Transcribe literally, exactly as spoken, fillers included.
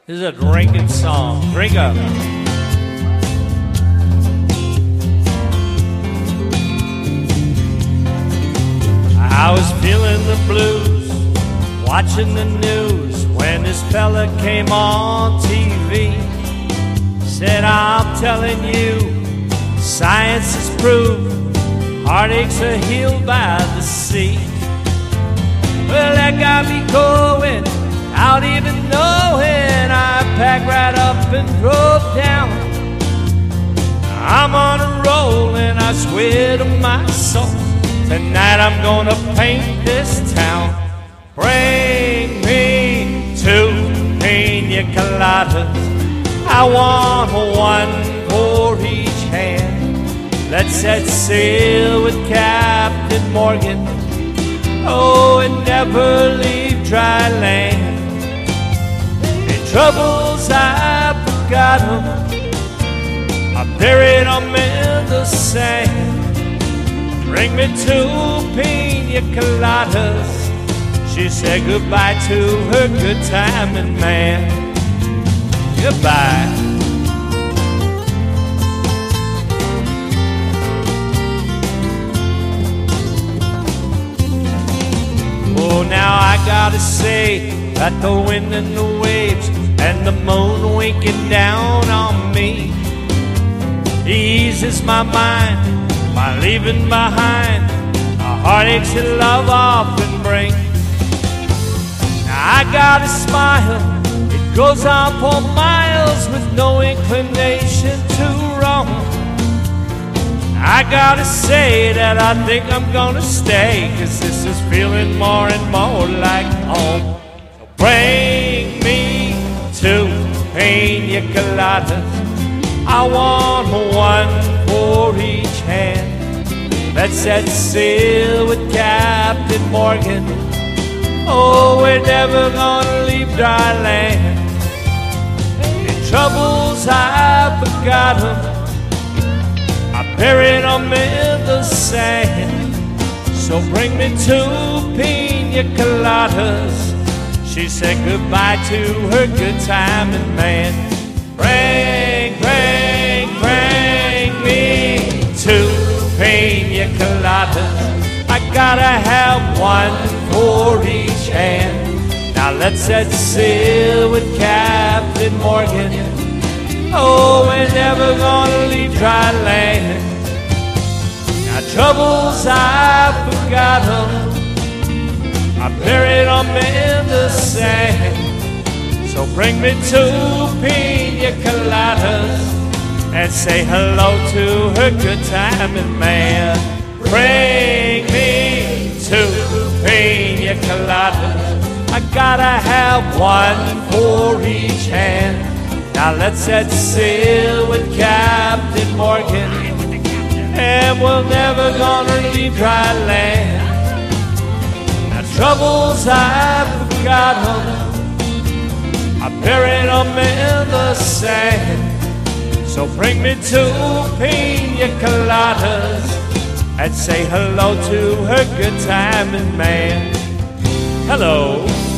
This is a drinking song. Drink up. I was feeling the blues, watching the news, when this fella came on T V. Said, I'm telling you, science has proved heartaches are healed by the sea. Well, that got me going, out even knowing. I packed right up and drove down. I'm on a roll and I swear to my soul, tonight I'm gonna paint this town. Bring me two pina coladas, I want one for each hand. Let's set sail with Captain Morgan, oh, and never leave dry land. In troubles I forgot 'em, I buried 'em in the sand. Bring me two pina coladas, she said goodbye to her good timing man. Goodbye. Oh, now I gotta say that the wind and the waves and the moon winking down on me eases my mind by leaving behind the heartaches that love often brings. Now I gotta smile, it goes on for miles with no inclination to roam. I gotta say that I think I'm gonna stay, 'cause this is feeling more and more like home. So bring me two pina coladas, I want one for each hand. Let's set sail with Captain Morgan, oh, we're never gonna leave dry land. In troubles I forgot 'em, I buried 'em in the sand. So bring me two pina coladas, she said goodbye to her good timing man. Bring, bring, bring me two pina coladas, I gotta have one for each hand. Now let's set sail with Captain Morgan, oh, we're never gonna leave dry land. Now troubles I forgot 'em, I buried 'em in the sand. So bring me two pina coladas and say hello to her good timing man. Bring me two pina coladas, I gotta have one for each hand. Now let's set sail with Captain Morgan, and we're never gonna leave dry land. Now troubles I forgot 'em, I buried 'em in the sand. So bring me two pina coladas and say hello to her good timing man. Hello.